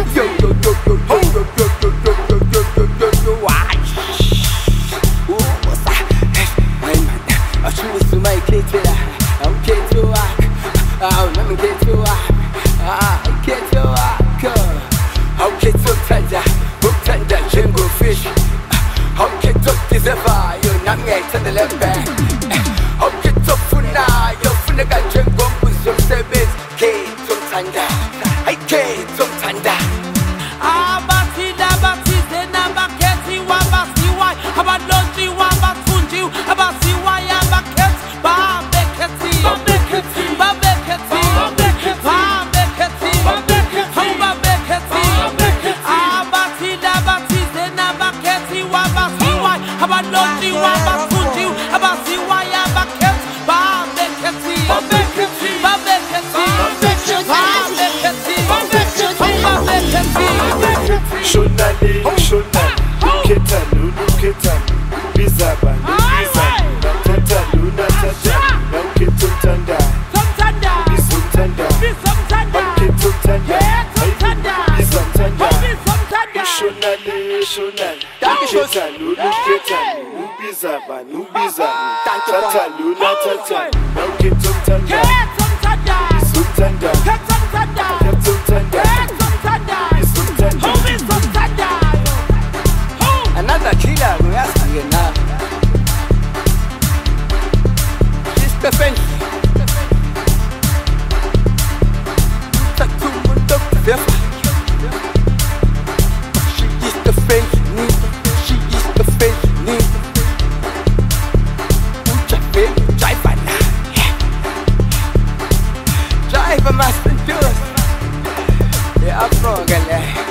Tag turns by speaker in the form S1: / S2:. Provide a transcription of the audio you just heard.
S1: Yo, yo, yo, yo, yo, yo, yo, yo, yo, yo, yo, yo, yo, yo, why? What's that? Hey, man, she was to my kid to that. I'm kid to rock. I'm kid to rock. I'm kid to rock. I'm kid to tender. Hook tender, jingle fish. I'm kid to deliver. You're not yet to the left back. I'm kid to funa. You're funa got jingle with some service. Kid to tender. I kid to tender.
S2: Shonale, shonale, luketanu, luketanu, bizaba, bizaba, natatalu, natatalu, nauketotanda, bizotanda, nauketotanda, bizotanda, shonale, shonale, luketanu, luketanu, bizaba, nubizaba, natatalu, natatalu, nauketotanda, bizotanda,
S1: another killer, we ask again now. She's the French. She is the French nigga. She is the French nigga. Driver now. Driver master do us. Yeah, I'm wrong,